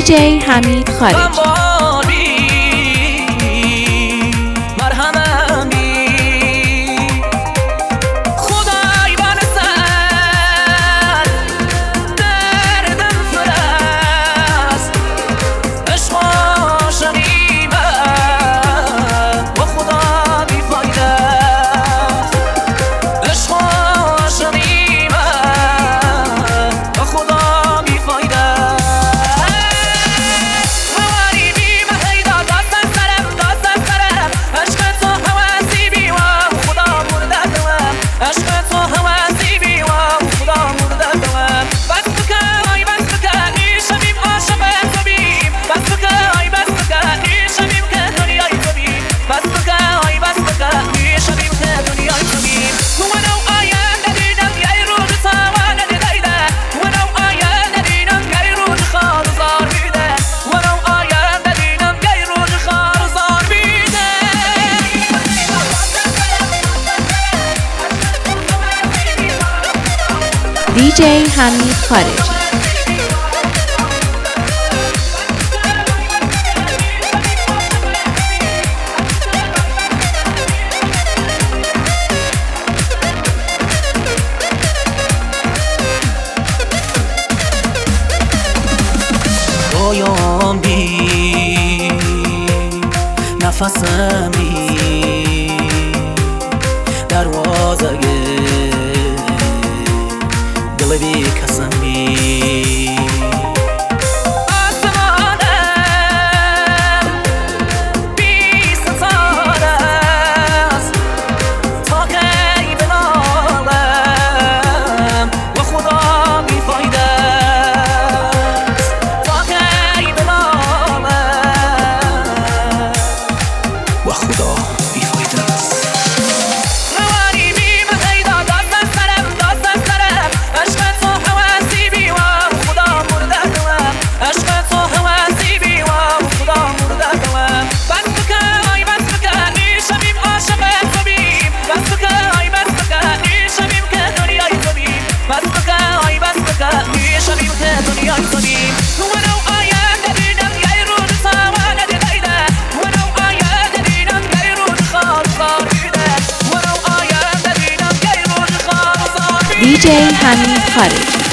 DJ حمید خارجی. DJ حمید خارجی. پایم بی نفسم بی دروازه دل بی کسم بی آسمانم بی ستاره است تا کی بنالم و خدا بی فایده است تا کی بنالم و خدا بی فایده است. DJ حمید خارجی.